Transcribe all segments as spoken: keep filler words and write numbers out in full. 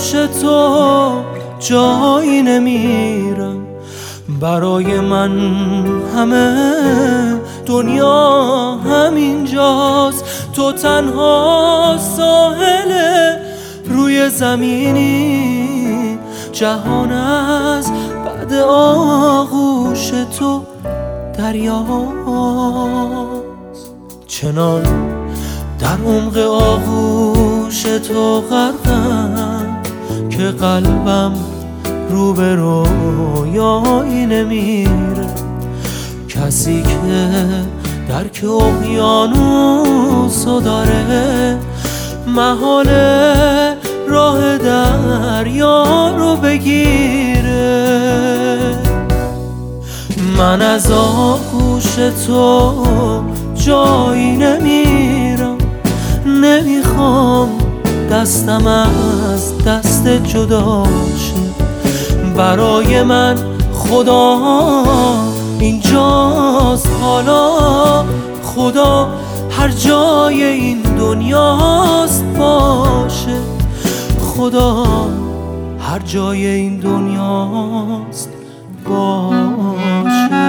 آغوش تو جایی نمیرم. برای من همه دنیا همینجاست. تو تنها ساحل روی زمینی، جهان از بعد آغوش تو دریاست. چنان در عمق آغوش تو غرقم که قلبم رو به رویایی نمیره. کسی که درک اقیانوسو داره، محاله راه دریا رو بگیره. من از آغوش تو جایی نمیرم، نمیخوام دستم از دست جدا شه. برای من خدا اینجاست حالا، خدا هر جای این دنیاست باشه. خدا هر جای این دنیاست باشه.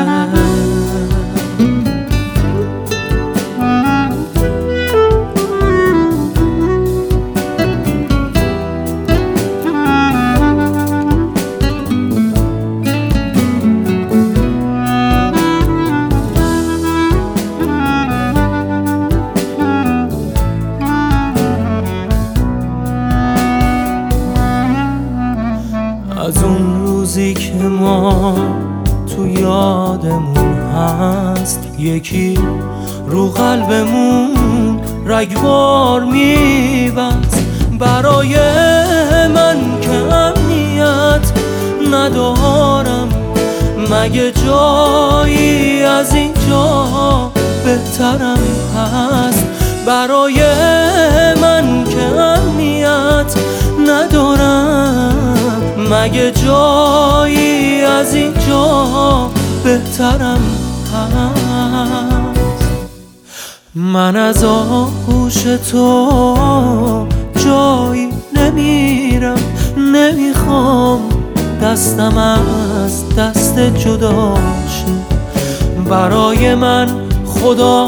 از اون روزی که ما تو یادمون هست، یکی رو قلبمون رگبار میبست. برای من که امنیت ندارم، مگه جایی از اینجا بهترم هست؟ برای من که امنیت ندارم، مگه جایی از اینجا بهترم هست؟ من از آغوش تو جایی نمیرم، نمیخوام دستم از دست جدا شه. برای من خدا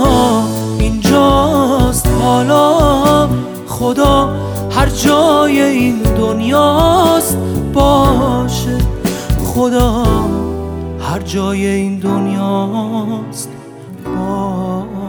اینجاست حالا، خدا هر جای این دنیاست باشه. خدا هر جای این دنیاست باشه.